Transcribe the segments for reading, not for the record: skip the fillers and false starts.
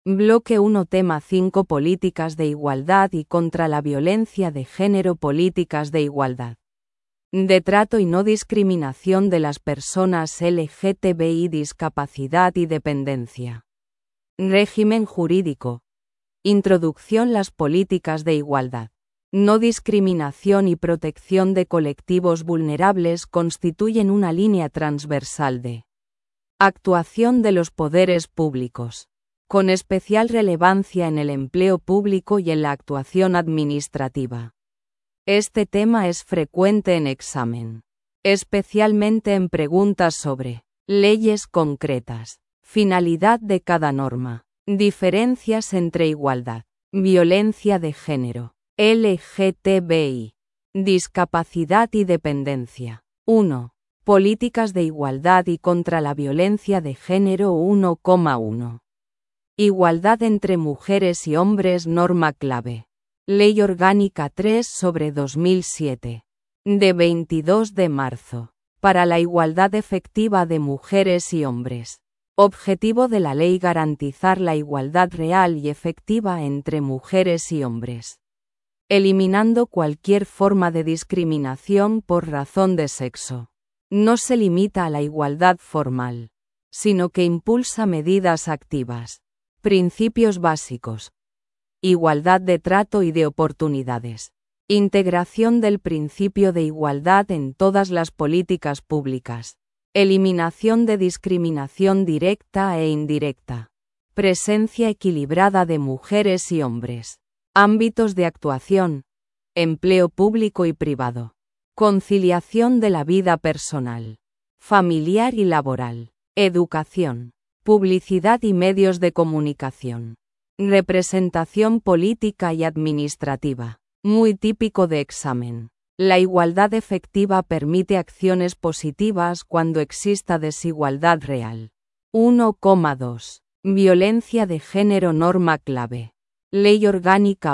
Bloque 1 Tema 5 Políticas de igualdad y contra la violencia de género. Políticas de igualdad, de trato y no discriminación de las personas LGTBI. Discapacidad y dependencia. Régimen jurídico. Introducción. Las políticas de igualdad, no discriminación y protección de colectivos vulnerables constituyen una línea transversal de actuación de los poderes públicos, con especial relevancia en el empleo público y en la actuación administrativa. Este tema es frecuente en examen, especialmente en preguntas sobre leyes concretas, finalidad de cada norma, diferencias entre igualdad, violencia de género, LGTBI, discapacidad y dependencia. 1. Políticas de igualdad y contra la violencia de género. 1,1. Igualdad entre mujeres y hombres. Norma clave. Ley Orgánica 3/2007. De 22 de marzo. Para la igualdad efectiva de mujeres y hombres. Objetivo de la ley: garantizar la igualdad real y efectiva entre mujeres y hombres, eliminando cualquier forma de discriminación por razón de sexo. No se limita a la igualdad formal, sino que impulsa medidas activas. Principios básicos: igualdad de trato y de oportunidades. Integración del principio de igualdad en todas las políticas públicas. Eliminación de discriminación directa e indirecta. Presencia equilibrada de mujeres y hombres. Ámbitos de actuación: empleo público y privado. Conciliación de la vida personal, familiar y laboral. Educación. Publicidad y medios de comunicación. Representación política y administrativa. Muy típico de examen. La igualdad efectiva permite acciones positivas cuando exista desigualdad real. 1,2. Violencia de género. Norma clave. Ley Orgánica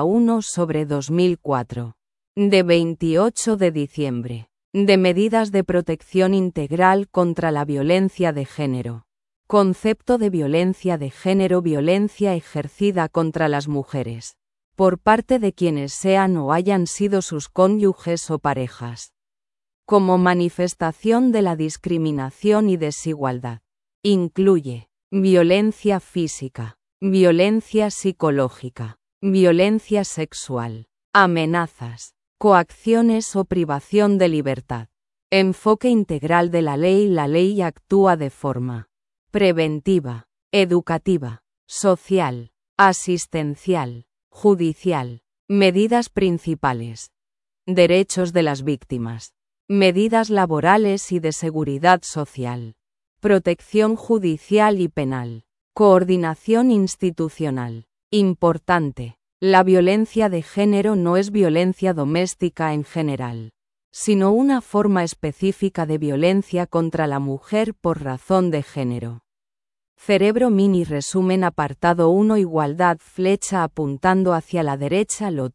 1/2004. De 28 de diciembre. De medidas de protección integral contra la violencia de género. Concepto de violencia de género: violencia ejercida contra las mujeres, por parte de quienes sean o hayan sido sus cónyuges o parejas, como manifestación de la discriminación y desigualdad. Incluye violencia física, violencia psicológica, violencia sexual, amenazas, coacciones o privación de libertad. Enfoque integral de la ley: la ley actúa de forma preventiva, educativa, social, asistencial, judicial. Medidas principales: derechos de las víctimas, medidas laborales y de seguridad social, protección judicial y penal, coordinación institucional. Importante: la violencia de género no es violencia doméstica en general, sino una forma específica de violencia contra la mujer por razón de género. Cerebro mini resumen. Apartado 1. Igualdad. Flecha apuntando hacia la derecha. Lo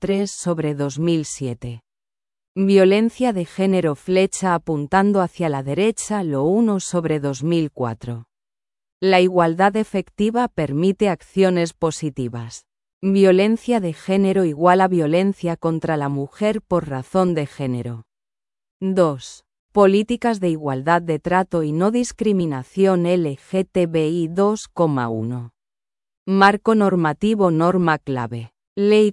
3/2007. Violencia de género. Flecha apuntando hacia la derecha. Lo 1/2004. La igualdad efectiva permite acciones positivas. Violencia de género igual a violencia contra la mujer por razón de género. 2. Políticas de igualdad de trato y no discriminación LGTBI. 2,1. Marco normativo. Norma clave. Ley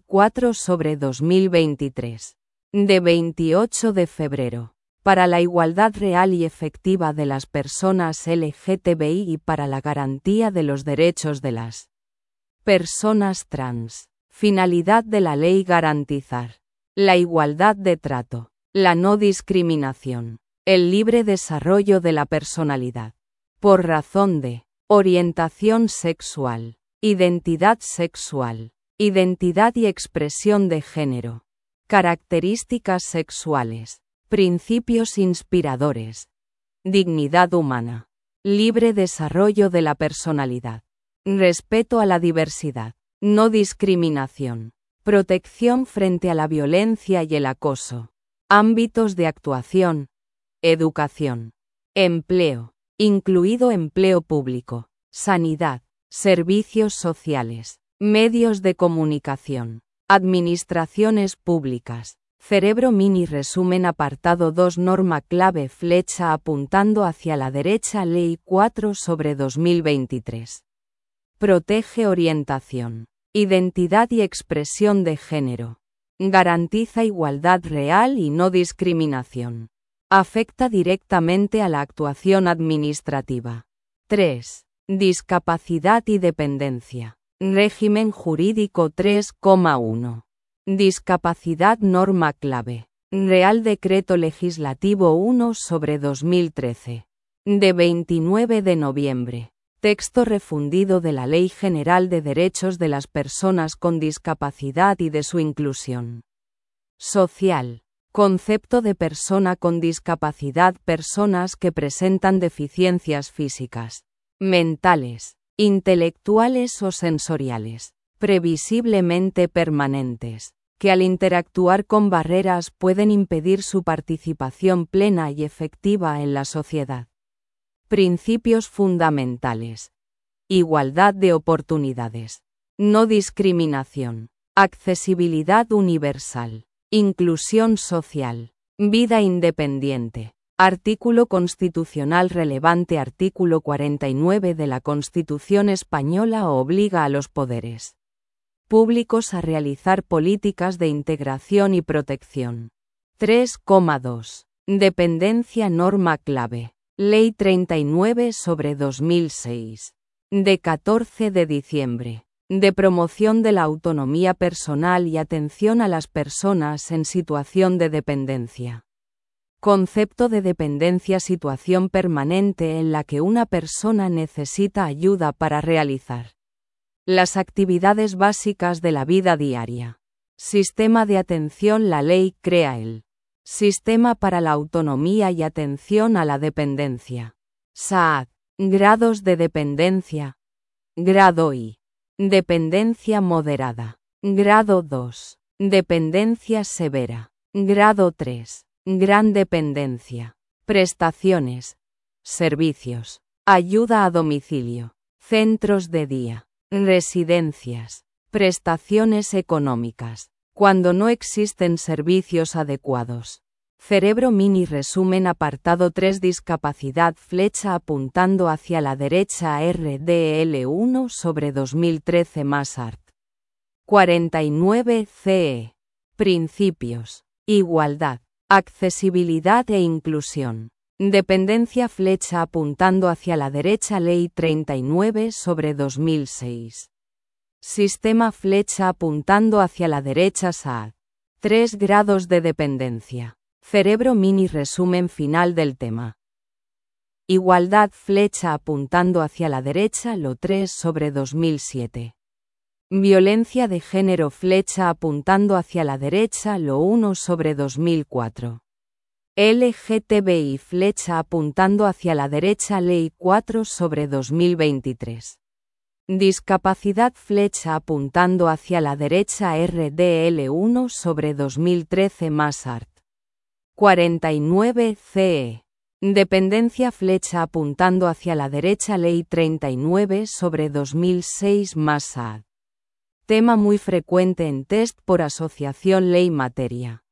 4/2023. De 28 de febrero. Para la igualdad real y efectiva de las personas LGTBI y para la garantía de los derechos de las personas trans. Finalidad de la ley: garantizar la igualdad de trato, la no discriminación, el libre desarrollo de la personalidad, por razón de orientación sexual, identidad sexual, identidad y expresión de género, características sexuales, principios inspiradores, dignidad humana, libre desarrollo de la personalidad, respeto a la diversidad, no discriminación, protección frente a la violencia y el acoso. Ámbitos de actuación: educación, empleo, incluido empleo público, sanidad, servicios sociales, medios de comunicación, administraciones públicas. Cerebro Mini resumen apartado 2 norma clave flecha apuntando hacia la derecha Ley 4/2023. Protege orientación, identidad y expresión de género. Garantiza igualdad real y no discriminación. Afecta directamente a la actuación administrativa. 3. Discapacidad y dependencia. Régimen jurídico 3,1. Discapacidad norma clave. Real Decreto Legislativo 1/2013. De 29 de noviembre. Texto refundido de la Ley General de Derechos de las Personas con Discapacidad y de su inclusión social. Concepto de persona con discapacidad: personas que presentan deficiencias físicas, mentales, intelectuales o sensoriales, previsiblemente permanentes, que al interactuar con barreras pueden impedir su participación plena y efectiva en la sociedad. Principios fundamentales. Igualdad de oportunidades. No discriminación. Accesibilidad universal. Inclusión social. Vida independiente. Artículo constitucional relevante. Artículo 49 de la Constitución Española obliga a los poderes públicos a realizar políticas de integración y protección. 3,2. Dependencia norma clave. Ley 39/2006. De 14 de diciembre. De promoción de la autonomía personal y atención a las personas en situación de dependencia. Concepto de dependencia: situación permanente en la que una persona necesita ayuda para realizar las actividades básicas de la vida diaria. Sistema de atención: la ley crea el Sistema para la Autonomía y Atención a la Dependencia. SAAD. Grados de dependencia. Grado I. Dependencia moderada. Grado 2. Dependencia severa. Grado 3. Gran dependencia. Prestaciones. Servicios. Ayuda a domicilio. Centros de día. Residencias. Prestaciones económicas. Cuando no existen servicios adecuados. Cerebro Mini resumen apartado 3 discapacidad flecha apuntando hacia la derecha RDL 1/2013 más art. 49 CE. Principios. Igualdad, accesibilidad e inclusión. Dependencia flecha apuntando hacia la derecha Ley 39/2006. Sistema flecha apuntando hacia la derecha SAAD. 3 grados de dependencia. Cerebro Mini resumen final del tema. Igualdad flecha apuntando hacia la derecha LO 3/2007. Violencia de género flecha apuntando hacia la derecha LO 1/2004. LGTBI flecha apuntando hacia la derecha Ley 4/2023. Discapacidad flecha apuntando hacia la derecha RDL 1/2013 más art. 49 CE. Dependencia flecha apuntando hacia la derecha Ley 39/2006 más SAAD. Tema muy frecuente en test por asociación ley materia.